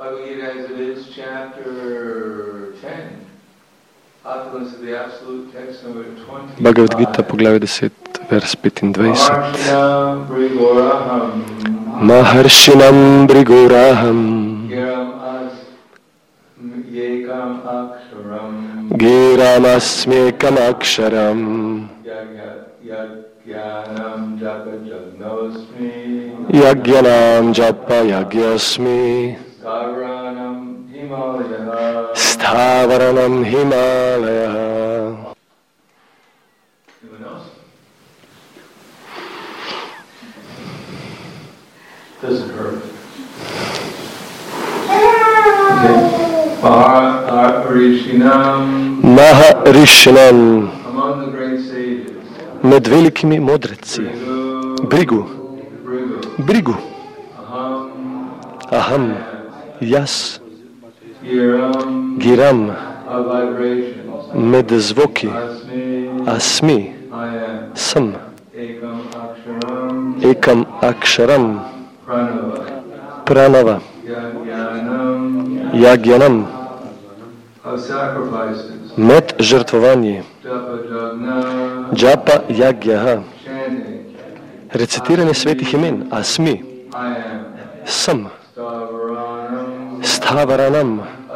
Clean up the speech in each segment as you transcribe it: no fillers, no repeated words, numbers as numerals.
Bhagavad Gita, poglavje 10, vers 25. Maharshinam Brigoraham Giram Asmekam Aksharam Yagyanam Japa Yagyasmi Stavaranam Himalaya. Doesn't hurt. Maharishinam, med velikimi modreci, Brigu, Aham, jaz, Giram, med zvoki, Asmi, sem, Ekam Aksharam, Pranava, Yagyanam, med žrtvovanji, Japa Yagyaha, recitiranje svetih imen, Asmi, sem, Stavaranam,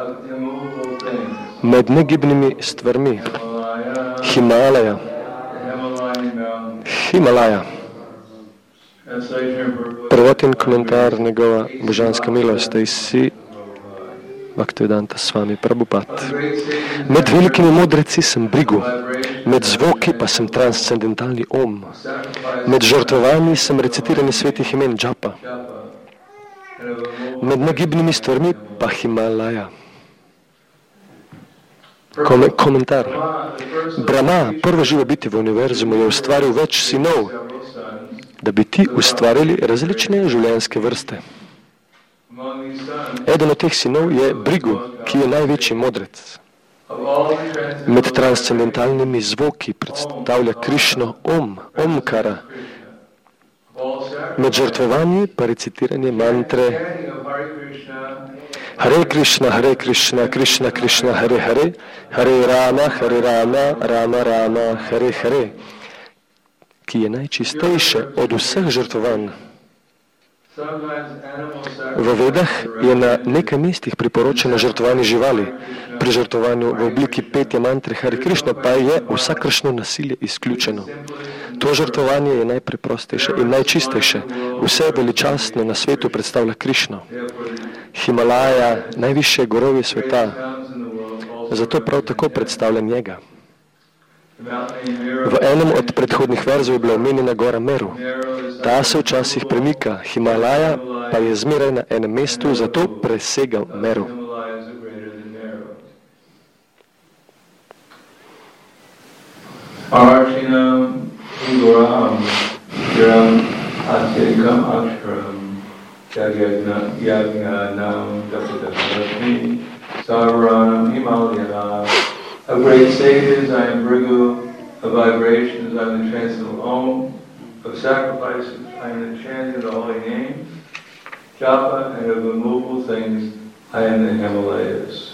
med negibnimi stvarmi, Himalaya. Prvoten komentar njegova božanska milost, Isi Bhaktivedanta Swami Prabhupada. Med velikimi modreci sem Brigu, med zvoki pa sem transcendentalni Om, med žrtvovanji sem recitiranje svetih imen Japa, med negibnimi stvarmi pa Himalaya. Komentar. Brahma, prvo živo biti v univerzumu, je ustvaril več sinov, da bi ti ustvarili različne življenjske vrste. Eden od teh sinov je Brigu, ki je največji modrec. Med transcendentalnimi zvoki predstavlja Krišno Omkara. Med žrtvovanji pa recitiranje mantre Hare Krishna, Krishna Krishna, Hare Hare, Hare Rama, Rama Rama, Hare Hare, ki je najčistejše od vseh žrtvovanj. V Vedah je na nekaj mestih priporočeno žrtvovanje živali. Pri žrtvovanju v obliki petja mantre Hare Krishna pa je vsakršno nasilje izključeno. To žrtvovanje je najpreprostejše in najčistejše. Vse veličastno na svetu predstavlja Krišno. Himalaja, najvišje gorovje sveta, zato prav tako predstavlja njega. V enem od predhodnih verzov je bila omenjena gora Meru. Ta se včasih premika, Himalaja pa je zmeraj na enem mestu, zato presega Meru. Archinam Vigoram Giram Atyekam Aksharam Yagyanam Dapadavasmi Savaranam Himalaya. Of great sages, I am Brigu. Of vibrations, I am the transcendental Om. Of sacrifices, I am the chant of the holy names. Japa, and of immovable things, I am the Himalayas.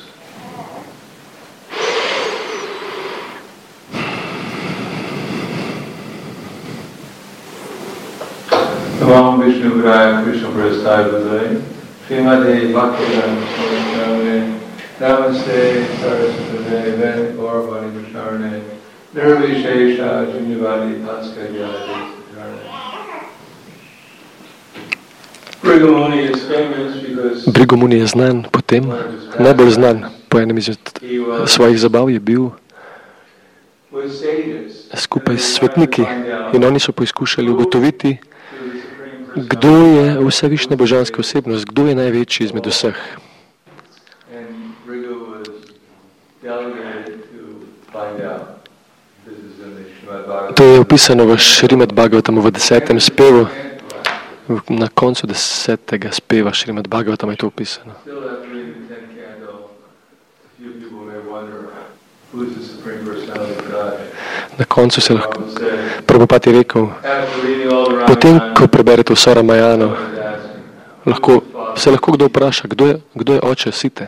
Namo Vishnu Padaya Krishna Prasthaya Bhadai Srimade Bhaktivedanta Swami Namaste Saraswati Veni Gauravani Vacharane Nirvishesha Junyavadi Paskajadi Brigu Muni je znan potem, najbolj znan po enem izmed svojih zabav je bil skupaj s svetniki in oni so poizkušali ugotoviti, kdo je vsa višja božanska osebnost, kdo je največji izmed vseh. To je opisano v Šrimad Bhagavatamu v 10. spevu. Na koncu 10. speva Šrimad Bhagavatama je to opisano. Na koncu se lahko Prabhupada je rekel, potem, ko preberete vso Ramayano, se lahko kdo vpraša, kdo je oče Site.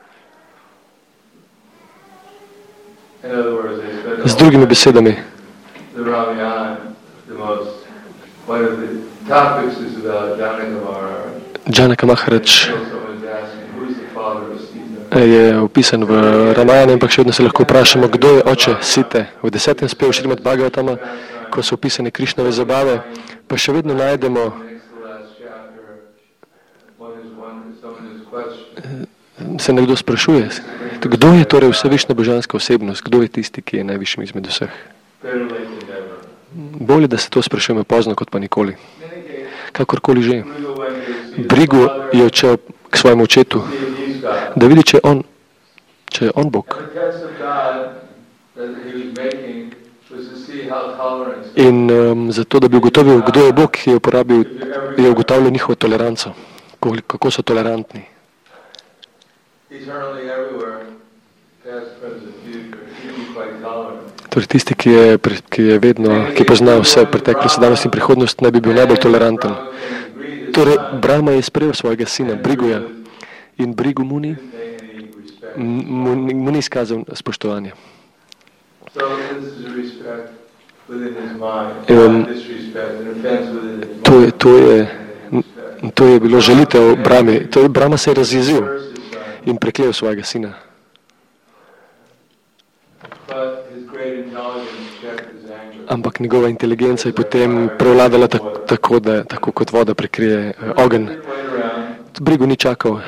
Z drugimi besedami, Janaka Maharaj je opisan v Ramayanu, ampak še vedno se lahko vprašamo, kdo je oče Site. V 10. spevu Šrimad Bhagavatama, ko so opisane Krišnove zabave, pa še vedno najdemo se nekdo sprašuje, kdo je torej vsevišna božanska osebnost, kdo je tisti, ki je najvišji izmed vseh. Bolje, da se to sprašujemo pozno, kot pa nikoli. Kakorkoli že. Brigu je odšel k svojemu očetu, da vidi, če je on Bog. In zato, da bi ugotovil, kdo je Bog, je ugotavljal njihovo toleranco, kako so tolerantni. Torej tisti, ki pozna vse preteklost, sedanjost in prihodnost, naj bi bil najbolj toleranten. Torej, Brahma je sprejel svojega sina, Briguja, in Brigu Muni ni izkazal spoštovanja. To je bilo žalitev Brahmi. Brahma se je razjezil in preklel svojega sina. Ampak njegova inteligenca je potem prevladala tako kot voda prekrije ogenj. Brigu ni čakal.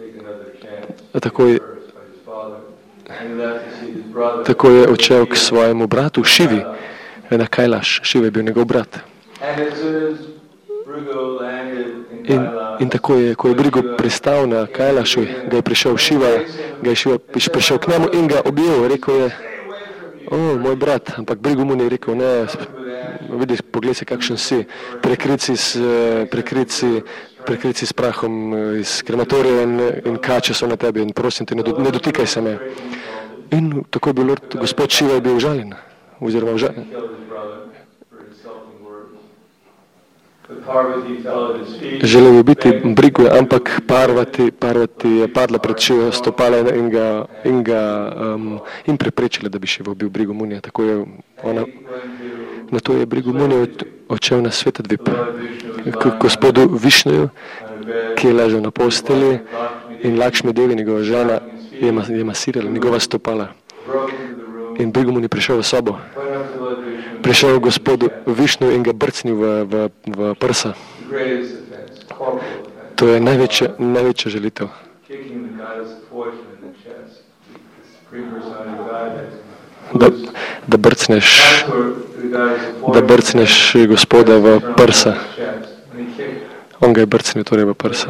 Tako je odšel k svojemu bratu Šivi na Kailaš. Šiva je bil njegov brat. In tako je, ko je Brigu pristal na Kailašu, ga je prišel Šiva, prišel k njemu in ga objel. Rekel je, moj brat, ampak Brigu Muni je rekel, ne, vidiš, poglej se, kakšen si, prekrit si s prahom iz krematorija in kače so na tebi in prosim te, ne dotikaj se me. In tako je bil gospod Šiva je bil užaljen, oziroma užaljen. Želel je biti Brigu, ampak Parvati je padla pred Šivo stopala in preprečila, da bi Šiva bil Brigu Munija. Tako je na to je Brigu Muni odšel na Svetadvip k gospodu Višnuju, ki je ležal na posteli in Lakšmi Devi, njegova žena, je masirala njegova stopala. In Brigu Muni prišel v sobo. Prišel gospodu Višnu in ga brcnil v prsa. To je največja žalitev. Da brcneš gospoda v prsa. On ga je brcnil torej v prsa.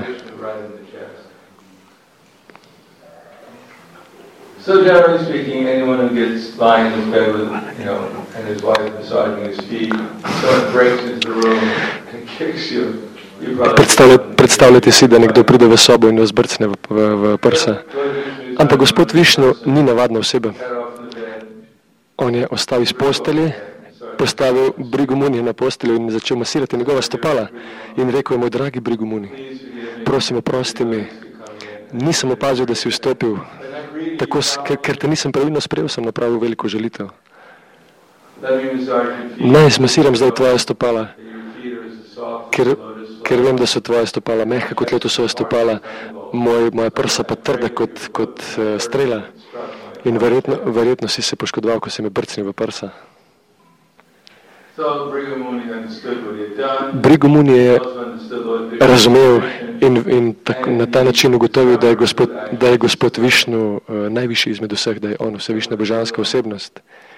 So generally speaking, anyone who gets lying in his bed with, and his wife massaging his feet, someone breaks into the room and kicks you, Predstavljajte si, da nekdo pride v sobo in vas brcne v prsa. Ampak gospod Višnu ni navadna oseba. On je ostal iz posteli, postavil Brigu Muni na posteljo in začel masirati njegova stopala. In rekel je, moj dragi Brigu Muni, prosim, oprosti mi, nisem opazil, da si vstopil, ker te nisem pravilno sprejel, sem napravil veliko žalitev. Naj smasiram zdaj tvoja stopala, ker vem, da so tvoja stopala mehka kot lotosova stopala, moja prsa pa trda kot strela. In verjetno si se poškodoval, ko si me brcnil v prsa. Brigu Muni je razumel in na ta način ugotovil, da je gospod Višnu najvišji izmed vseh, da je on vsevišna božanska osebnost.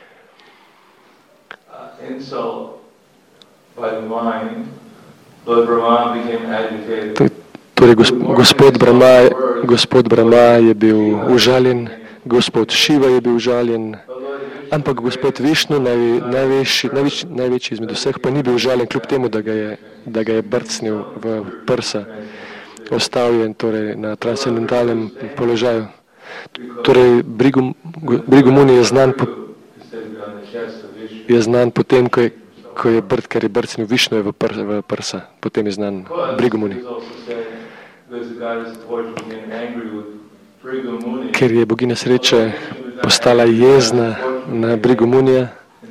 Torej, gospod Brahma je bil užaljen, gospod Šiva je bil užaljen, ampak gospod Višnu, največji izmed vseh, pa ni bil užaljen, kljub temu, da ga je brcnil v prsa. Ostal je torej na transcendentalnem položaju. Torej, Brigu Muni je znan potem, ker je brcnil Višnu v prsa. Potem je znan Brigu Muni. ker je bogina sreče postala jezna na Brigu Munija.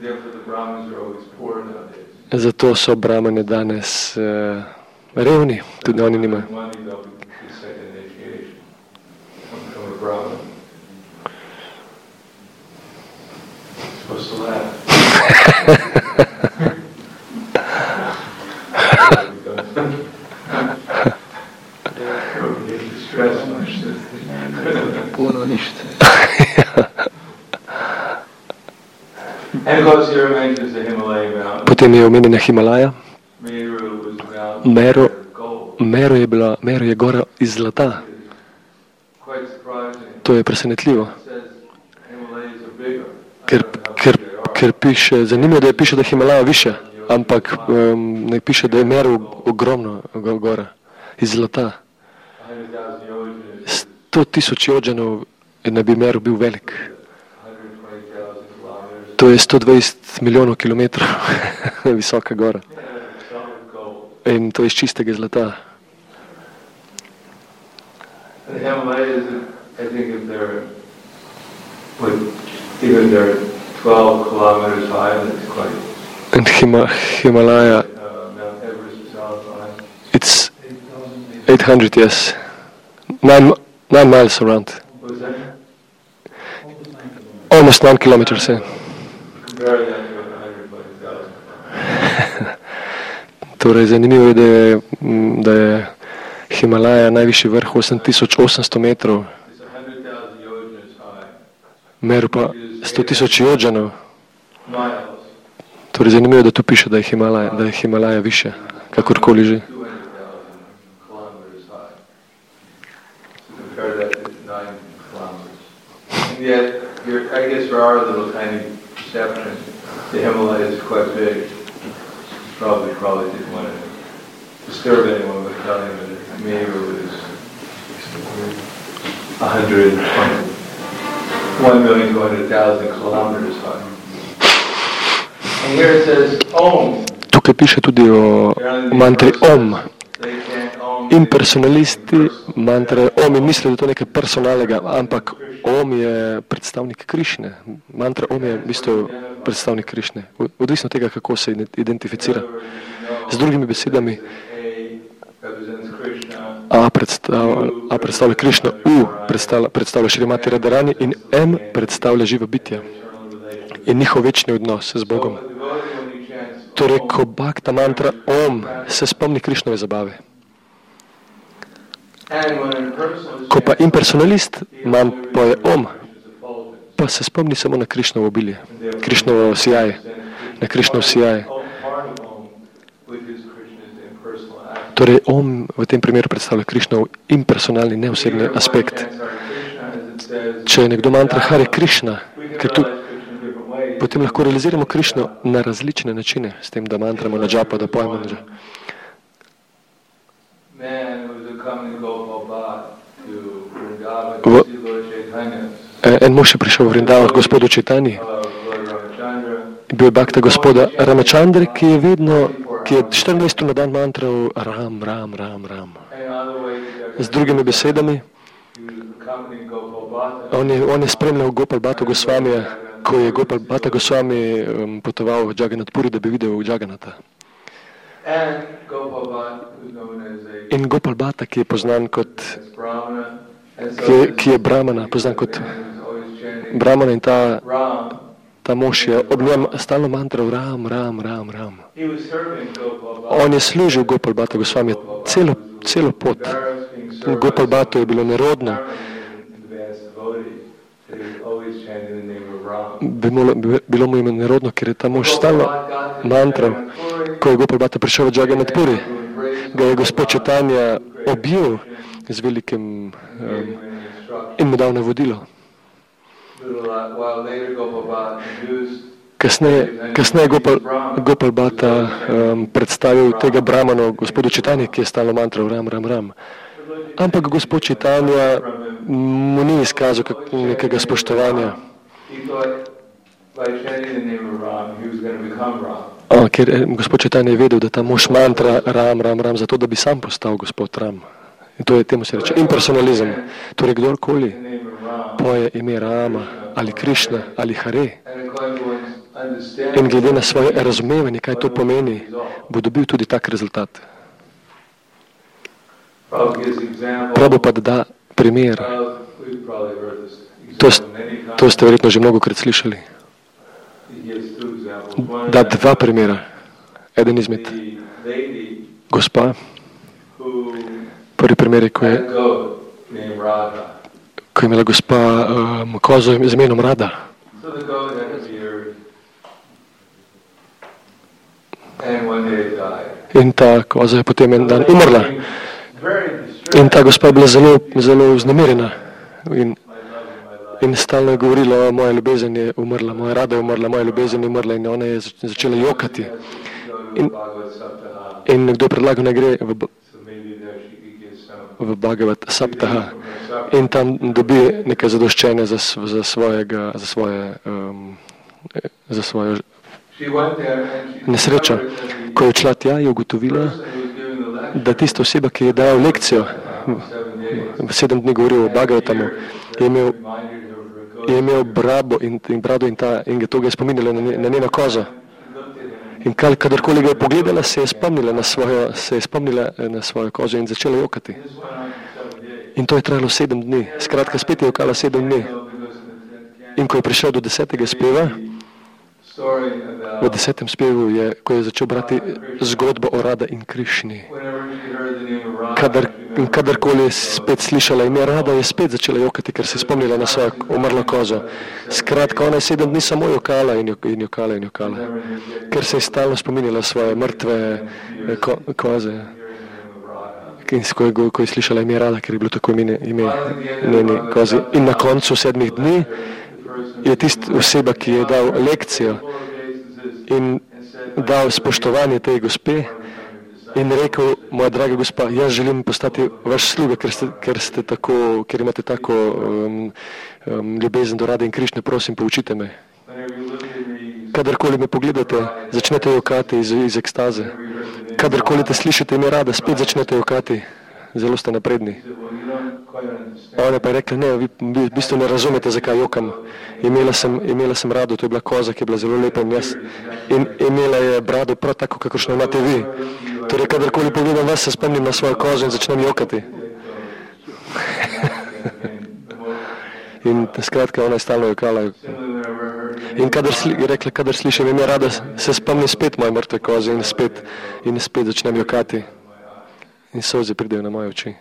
Zato so brahmane danes revni, tudi oni nimajo. Puno ništa. Potem je omenjena Himalaja. Meru je gora iz zlata. To je presenetljivo. Ker piše, zanimivo, da piše, da je Himalaja više, ampak ne piše, da je Meru ogromno gora iz zlata. 100,000 jođanov ne bi Meru bil velik. To je 120 milijonov kilometrov visoka gora. In to je iz čistega zlata. And Himalaya, it's 800, yes. 9 miles around. Almost 9 kilometers, yeah. Torej, zanimivo je, da je Himalaja najvišji vrh 8800 metrov, Meru pa 100,000 jođanov. Torej, zanimivo je, da tu piše, da je Himalaja više, kakorkoli že. I guess for our little tiny perception, the Himalaya is quite big. Probably didn't want to disturb anyone by telling them that Meru is 1,200,000 kilometers high. And here it says Om. Tukaj piše tudi o mantri Om. Impersonalisti mantre Om in mislijo, da je to nekaj personalnega, ampak Om je predstavnik Krišne. Mantra Om je v bistvu predstavnik Krišne. Odvisno od tega, kako se identificira. Z drugimi besedami, A predstavlja Krišno, U predstavlja Šrimati Radharani in M predstavlja živo bitje in njihov večni odnos z Bogom. Torej, ko bhakta mantra Om, se spomni Krišnove zabave. Ko pa impersonalist poje Om, pa se spomni samo na Krišnovo obilje, Krišnovo sijaj, na Krišnov sijaj. Torej, Om v tem primeru predstavlja Krišnov impersonalni, neosebni aspekt. Če je nekdo mantra Hare Krišna, potem lahko realiziramo Krišno na različne načine, s tem, da mantramo na džapa, da pojemo na džapa. En mož je prišel v Vrindavan k gospodu Čaitanji. Bil je bhakta gospoda Ramachandre, ki je 14 na dan mantral Ram, Ram, Ram, Ram. Z drugimi besedami, on je spremljal Gopal Bhattu Gosvamija, ko je Gopal Bhatta Gosvami potoval v Jagannath Puri, da bi videl Jagannatha. In Gopal Bhatta, ki je poznan kot, ki je brahmana, poznan kot brahmana, in ta mož je ob njem stalno mantral Ram, Ram, Ram, Ram. On je služil Gopal Bhatta Gosvami celo pot. Gopal Bhattu je bilo nerodno. Bilo mu je nerodno, ker je ta mož stalno mantral. Ko je Gopal Bhatta prišel v Jagannath Puri, ga je gospod Čaitanja objel z velikim in mu dal navodilo. Kasneje Gopal Bhatta predstavil tega brahmano gospodu Čaitanji, ki je stalno mantral Ram, Ram, Ram. Ampak gospod Čaitanja mu ni izkazal nekega spoštovanja. Ker gospod Čaitanja je vedel, da ta mož mantra Ram, Ram, Ram, zato da bi sam postal gospod Ram. In to je, temu se reče impersonalizem. Torej, kdorkoli poje ime Rama ali Krišna ali Hare in glede na svoje razumevanje, kaj to pomeni, bo dobil tudi tak rezultat. Prabhupada da primer. To ste verjetno že mnogokrat slišali. Da dva primera. Eden izmed gospa. Prvi primer je, ko je imela gospa kozo z imenom Rada. In ta koza je potem en dan umrla. In ta gospa je bila zelo vznemirjena. In stalno je govorila, moja ljubezen je umrla, moja Rada je umrla, moja ljubezen je umrla, in ona je začela jokati. In nekdo je predlagal, naj gre v Bhagavad Saptaha in tam dobi nekaj zadoščenja za svojo nesrečo. Ko je odšla tja, je ugotovila, da tista oseba, ki je dala lekcijo, v 7 dni govoril o Bhagavatamu, je imel brado in to ga je spominjalo na njeno kozo. In kadarkoli ga je pogledala, se je spomnila na svojo kozo in začela jokati. In to je trajalo 7 dni. Skratka, spet je jokala 7 dni. In ko je prišel do 10. speva, v 10. spevu je, ko je začel brati zgodbo o Rada in Krišni. Kadarkoli je spet slišala ime Rada, je spet začela jokati, ker se je spomnila na svojo umrlo kozo. Skratka, ona je 7 dni samo jokala in jokala, ker se je stalno spominjala svoje mrtve koze. In ko je slišala ime Rada, ker je bilo tako ime njeni kozi. In na koncu 7 dni je tista oseba, ki je dal lekcijo in dal spoštovanje tej gospe in rekel, moja draga gospa, jaz želim postati vaš sluga, ker imate tako ljubezen do Rade in Krišne, prosim, poučite me. Kadarkoli me pogledate, začnete jokati iz ekstaze. Kadarkoli te slišite ime Rada, spet začnete jokati. Zelo ste napredni. Ona pa je rekla, ne, vi v bistvu ne razumete, zakaj jokam. Imela sem Rado, to je bila koza, ki je bila zelo lepa in imela je brado prav tako, kakršno imate vi. Torej, kadarkoli pogledam vas, se spomnim na svojo kozo in začnem jokati. In skratka, ona je stalno jokala. In kadar slišim ime Rada, se spomnim spet moje mrtve koze in spet začnem jokati. In solze pridejo na moje oči.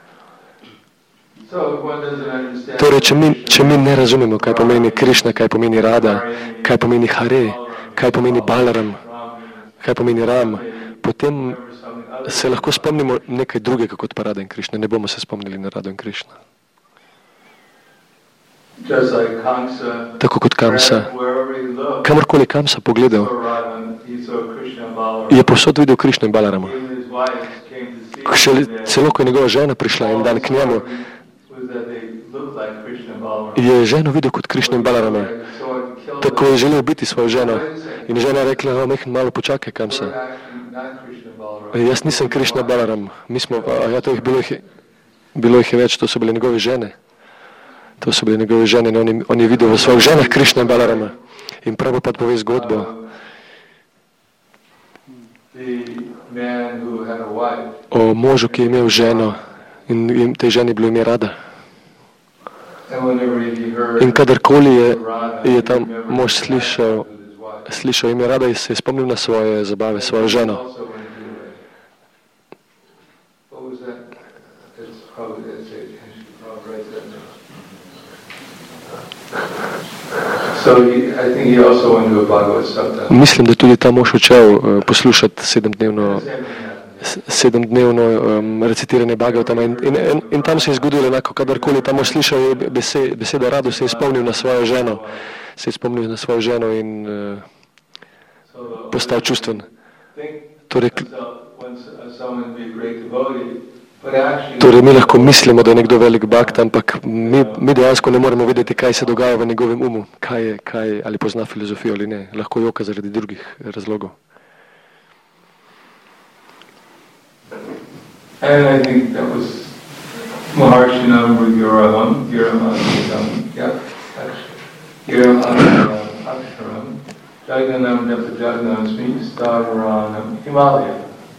Torej, če mi ne razumemo, kaj pomeni Krišna, kaj pomeni Rada, kaj pomeni Hare, kaj pomeni Balaram, kaj pomeni Ram, potem se lahko spomnimo nekaj drugega kot pa Rada in Krišna. Ne bomo se spomnili na Rado in Krišna. Tako kot Kamsa. Kamorkoli Kamsa pogledal, je povsod videl Krišno in Balarama. Celo ko je njegova žena prišla en dan k njemu, je ženo videl kot Krišno in Balarama. Tako je želel biti svojo ženo. In žena je rekla, malo počakaj, Kamsa. Jaz nisem Krišna Balaram. Bilo jih je več, to so bile njegove žene. To so bile njegove žene in on je videl v svojih ženah Krišna in Balarama. In Prabhupada pove zgodbo o možu, ki je imel ženo in tej ženi bilo ime Rada. In kadarkoli je tam mož slišal ime Rada, se je spomnil na svoje zabave, svojo ženo. Mislim, da tudi ta mož učel poslušati 7-dnevno recitiranje Bhagavatama in tam se je zgodilo enako, kadarkoli tam mož slišal beseda Rado, se je spomnil na svojo ženo in postal čustven. Torej, mi lahko mislimo, da je nekdo velik bhakt, ampak mi dejansko ne moremo vedeti, kaj se dogaja v njegovem umu, ali pozna filozofijo ali ne. Lahko joka zaradi drugih razlogov. Maharshinam Viguraham, Giramanam, Giramanam Aksharam, Jaganam Japajagnam Smi Stavaranam Himalaya.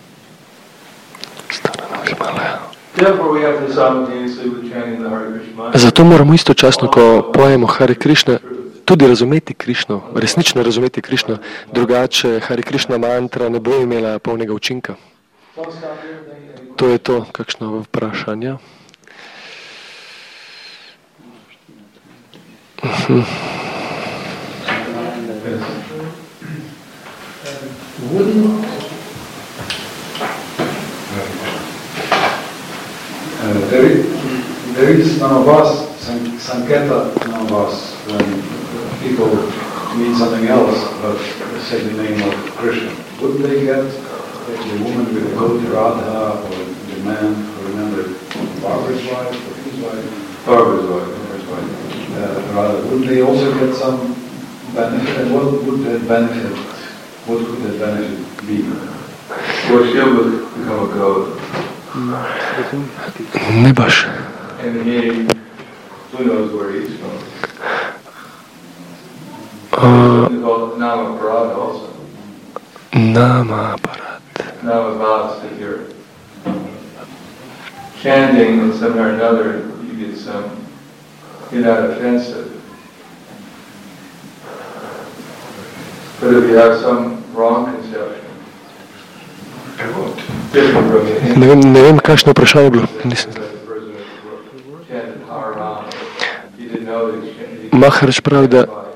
Therefore we have to simultaneously with chanting the Hare Krishna mantra. Zato moramo istočasno, ko pojemo Hare Krishna, tudi razumeti Krišno, resnično razumeti Krišno, drugače Hare Krishna mantra ne bo imela polnega učinka. To je to, kakšno vprašanje. There is none of us, Sanketa none of us, when people mean something else but say the name of Krishna. Wouldn't they get the woman with the goat Radha or the man who remembered Barbara's wife or whose wife? Barbara's wife. Radha. Wouldn't they also get some benefit? And what would that benefit? What could that benefit be? Well, she'll become a goat. Ne baš. And he, who knows where he's from? Namaparad also. Namaparad. Namavas, if you're chanting and somehow or another you get you're not offensive. But if you have some wrong conception, different from the Ne vem, kakšno vprašanje je bilo. Maharaj pravi,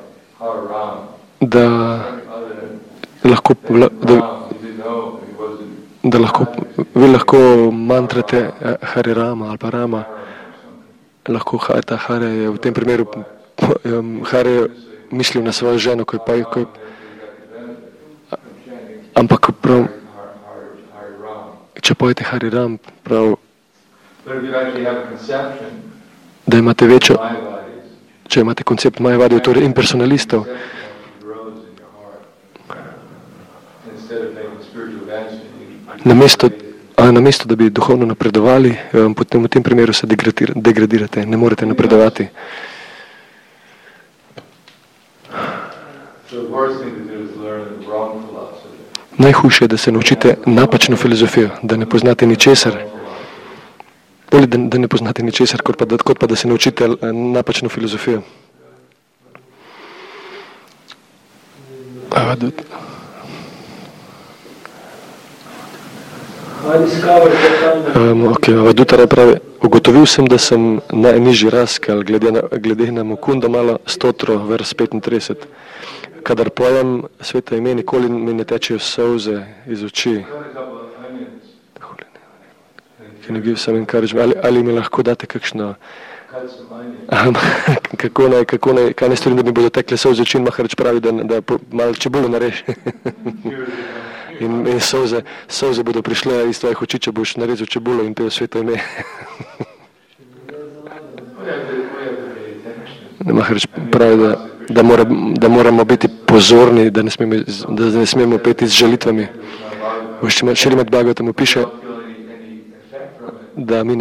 da lahko vi lahko mantrate Hare Rama ali pa Rama. Lahko ta Hare je v tem primeru Hare je mislil na svojo ženo, ampak prav, če pojete Hare Ram, prav, da imate večjo, če imate koncept Majavadijev, torej impersonalistov, namesto da bi duhovno napredovali, potem v tem primeru se degradirate, ne morete napredovati. Najhujše je, da se naučite napačno filozofijo, da ne poznate ničesar. Bolje, da ne poznate ničesar, kot pa da se naučite napačno filozofijo. Vadutara pravi, ugotovil sem, da sem najnižji raskal, glede na Mukunda malo stotro, vers 35. Kadar pojem sveta ime, nikoli mi ne tečejo solze iz oči. Ali mi lahko date kakšno... Kaj ne storim, da mi bodo tekle solze oči, in Maharaj pravi, da malo čebulo nareži. In solze bodo prišle iz tvojih oči, če boš narezal čebulo in pel sveto ime. Maharaj pravi, da moramo biti pozorni, da ne smemo peti z žalitvami. V Šrimad Bhagavatamu piše, da mi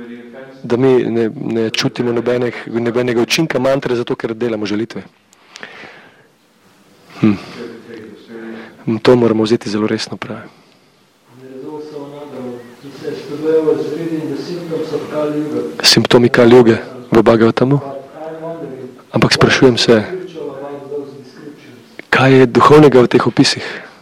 ne čutimo nobenega učinka mantre, zato ker delamo žalitve. To moramo vzeti zelo resno, pravi. Simptomi Kali Juge v Bhagavatamu. Ampak sprašujem se, kaj je duhovnega v teh opisih?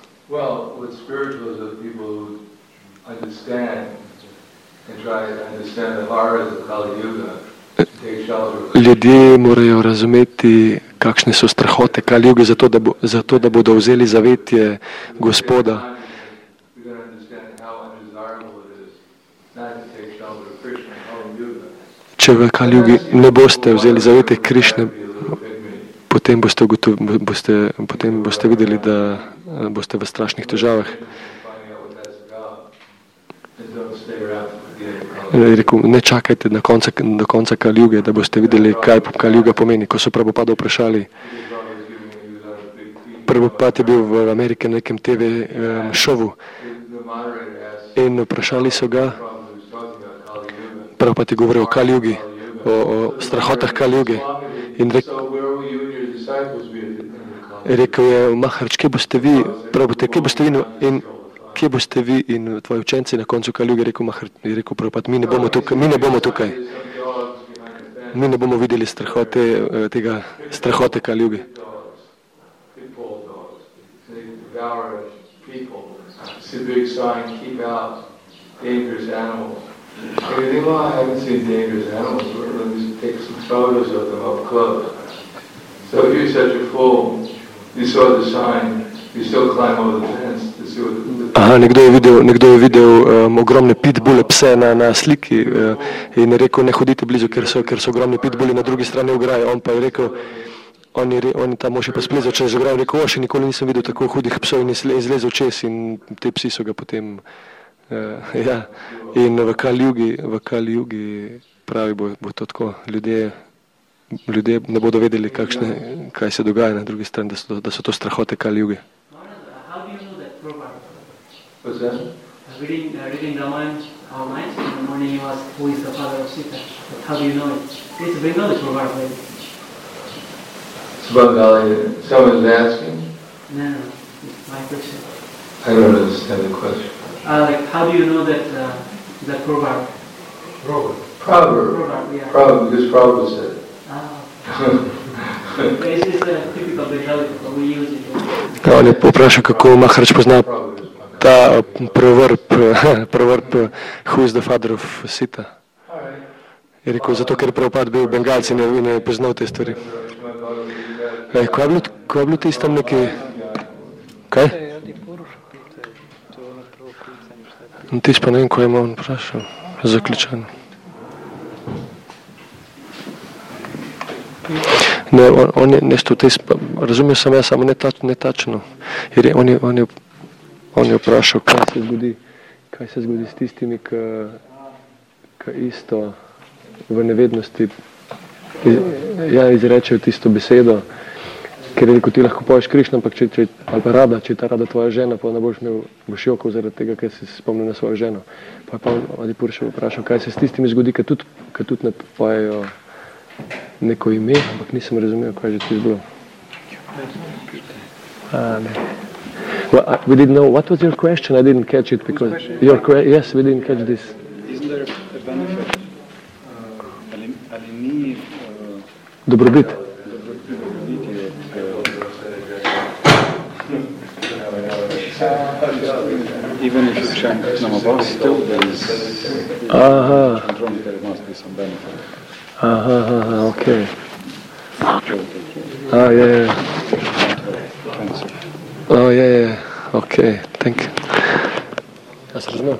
Ljudje morajo razumeti, kakšne so strahote Kali Juge, zato da bodo vzeli zavetje Gospoda. Če v Kali Jugi ne boste vzeli zavetje Krišne, potem boste videli, da boste v strašnih težavah. Rekel, ne čakajte do konca Kali Juge, da boste videli, kaj Kali Juga pomeni. Ko so Prabhupada vprašali, Prabhupada je bil v Ameriki na nekem TV šovu in vprašali so ga, Prabhupada je govoril o Kali Jugi, o strahotah Kali Juge. In rekel je, Maharaj, kje boste vi, Prabhupada, kje boste vi in kje boste vi in tvoji učenci na koncu Kali Juge, je rekel Prabhupada, mi ne bomo tukaj. Mi ne bomo videli strahote Kali Juge. It's a big sign, keep out dangerous animals. And you think, well, I haven't seen dangerous animals, let me take some photos of them up close. So if you're such a fool, you saw the sign, you still climb over the fence to see what the... Aha, nekdo je videl ogromne pitbulle pse na sliki in je rekel, ne hodite blizu, ker so ogromni pitbulli na drugi strani ograje. On pa je rekel, on je ta mož je pa splezal čez ograjo in rekel, še nikoli nisem videl tako hudih psov in je izlezel čez in te psi so ga potem, ja. In v Kali Jugi pravi, bo to tako, ljudje ne bodo vedeli, kaj se dogaja na drugi strani, da so to strahote Kali Juge. What's that? Reading Ramayana all night, in the morning you ask who is the father of Sita. But how do you know it? It's a Bengali proverb, right? It's Bengali. Someone's asking? No, it's my question. I don't understand the question. Like, how do you know that proverb? Proverb, yeah. Proverb, because Prabhupada said it. It's a typical Bengali, but we use it. On je poprašal, kako Maharaj pozna ta proverb who is the father of Sita. Je rekel, zato ker je Prabhupada bil Bengalci in je poznal te stvari. Ko je bilo tisto tam neki... Kaj? Tis pa ne vem, ko je on vprašal. Zaključan. Ne, on je nešto razumel sem jaz, samo ne tačno. On je vprašal, kaj se zgodi s tistimi, ki isto v nevednosti izrečejo tisto besedo, ker je rekel, ti lahko poješ Krišna, ampak ali pa Rada, če je ta Rada tvoja žena, pa ne boš jokal zaradi tega, ker si spomnil na svojo ženo. Pa Adipur še vprašal, kaj se s tistimi zgodi, ki tudi ne pojejo neko ime, ampak nisem razumel, kaj je že to bilo. Well, we didn't know. What was your question? I didn't catch it because yes, we didn't catch this. Isn't there a benefit? Dobrobit. Even if you chant Namabha, still there is there must be some benefit. Okay. Yeah. Oh, yeah. Okay, thank you. Ja sem razumel.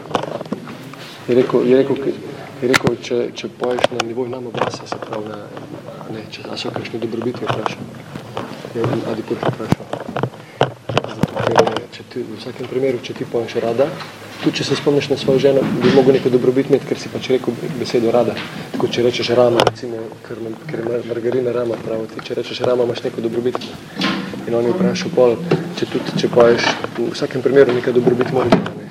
Je rekel, če poješ na nivoju Namabhasa, se pravi, a so kakšne dobrobiti vprašal. Je Adipur vprašal. Zato, ker v vsakem primeru, če ti poješ Rada, tudi če se spomniš na svojo ženo, bi mogel neko dobrobit imeti, ker si pač rekel besedo Rada. Tako, če rečeš Rama, recimo, ker je Margarina Rama, pravi ti, če rečeš Rama, imaš neko dobrobit. In on je vprašal pol, če poješ v vsakem primeru nekaj dobrobit mora biti.